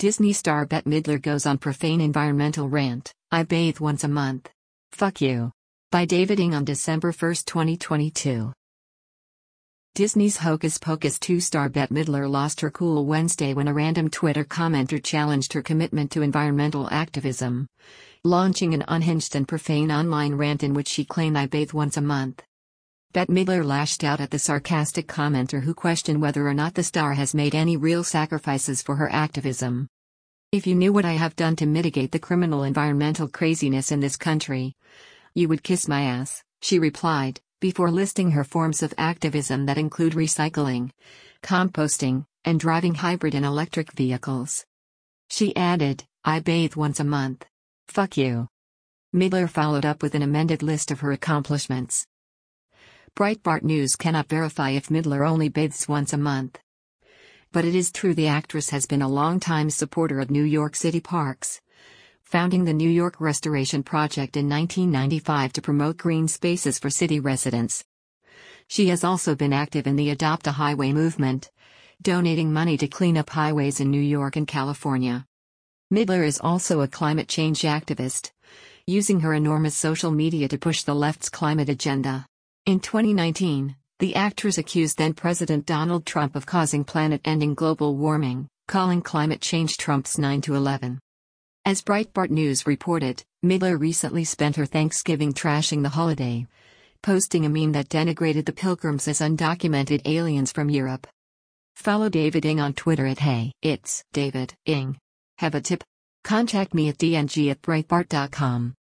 Disney star Bette Midler goes on profane environmental rant, "I bathe once a month. Fuck you." By David Ng on December 1, 2022. Disney's Hocus Pocus 2 star Bette Midler lost her cool Wednesday when a random Twitter commenter challenged her commitment to environmental activism, launching an unhinged and profane online rant in which she claimed "I bathe once a month." Bette Midler lashed out at the sarcastic commenter who questioned whether or not the star has made any real sacrifices for her activism. "If you knew what I have done to mitigate the criminal environmental craziness in this country, you would kiss my ass," she replied, before listing her forms of activism that include recycling, composting, and driving hybrid and electric vehicles. She added, "I bathe once a month. Fuck you." Midler followed up with an amended list of her accomplishments. Breitbart News cannot verify if Midler only bathes once a month. But it is true the actress has been a longtime supporter of New York City parks, founding the New York Restoration Project in 1995 to promote green spaces for city residents. She has also been active in the Adopt a Highway movement, donating money to clean up highways in New York and California. Midler is also a climate change activist, using her enormous social media to push the left's climate agenda. In 2019, the actress accused then-President Donald Trump of causing planet-ending global warming, calling climate change Trump's 9/11. As Breitbart News reported, Midler recently spent her Thanksgiving trashing the holiday, posting a meme that denigrated the pilgrims as undocumented aliens from Europe. Follow David Ng on Twitter at Hey, it's David Ng. Have a tip? Contact me at dng@breitbart.com.